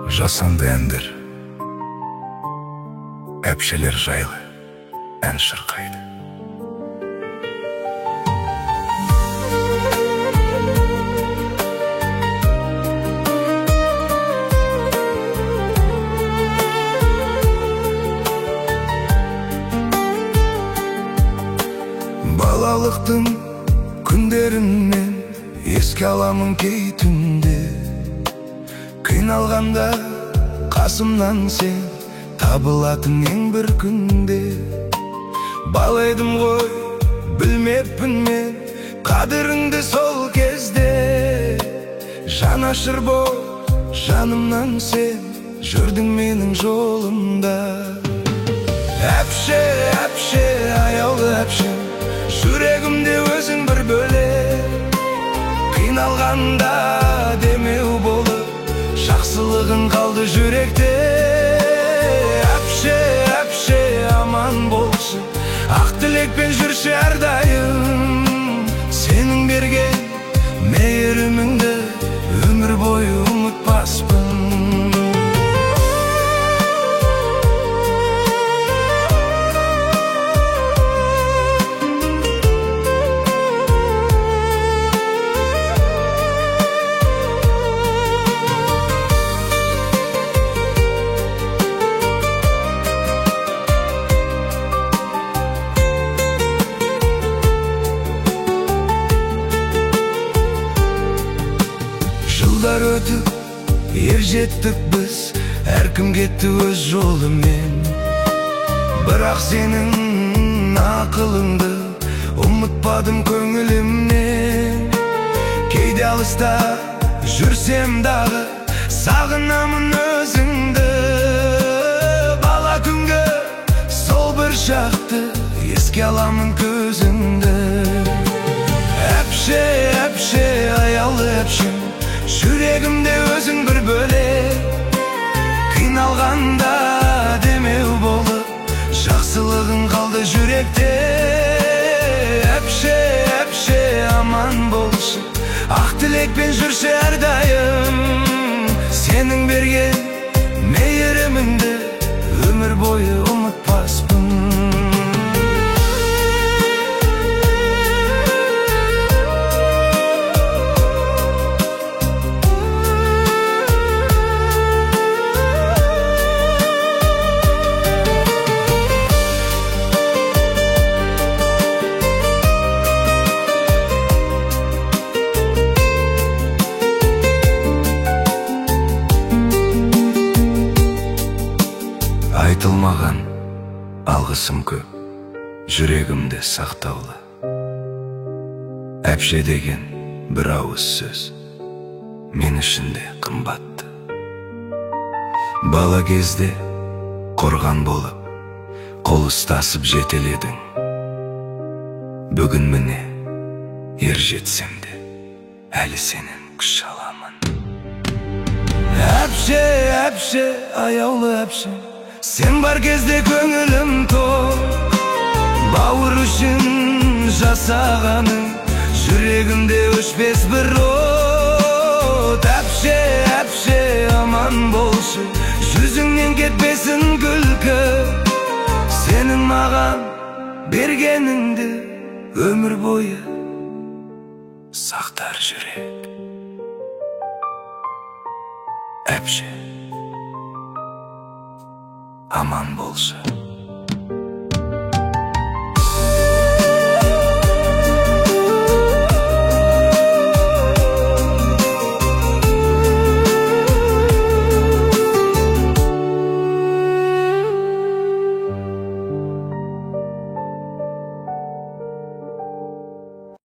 Жасанды әндер, әпшелер жайлы ән шырқайды. Балалықтың күндерінен еске аламын кей түнде. Қиналғанда қасымнан сен табылатын ең бір күнде. Бала едім ғой, білмеппін мен қадіріңді сол кезде. Жанашыр бол жанымнан сен жүрдің менің жолымда. Әпше, әпше, аяулы әпшем, жүрегімде өзің бір бөлек. Қиналғанда демеу болып жақсылығың қалды жүректе. Әпше, әпше, аман болшы, ақ тілекпен жүрші әрдайым. Сенің берген мейіріміңді өмір бойы ұмытпаспын. Жылдар өтіп, ер жеттік біз, әркім кетті өз жолымен. Бірақ сенің ақылыңды ұмытпадым көңілімнен. Кейде алыста жүрсем дағы, сағынамын өзіңді. Бала күнгі сол бір шақты еске аламын көзіңді. Әпше, әпше, аяулы әпшем, жүрегімде өзің бір бөлек. Қиналғанда демеу болып жақсылығың қалды жүректе. Әпше, әпше, аман болшы, ақ тілекпен жүрші әрдайым. Сенің берген мейіріміңді өмір бойы ұмытпаспын. Айтылмаған алғысым көп, жүрегімде сақтаулы. Әпше деген бір ауыз сөз мен үшін де қымбатты. Бала кезде қорған болып, қол ұстасып жетеледің. Бүгін міне ер жетсем де әлі сенен күш аламын. Әпше, әпше, аяулы әпшем, сен бар кезде көңілім тоқ. Бауыр үшін жасағаның жүрегімде өшпес бір от. Әпше, әпше, аман болшы, жүзіңнен кетпесін күлкі. Сенің маған бергеніңді өмір бойы сақтар жүрек. Әпше, аман болшы.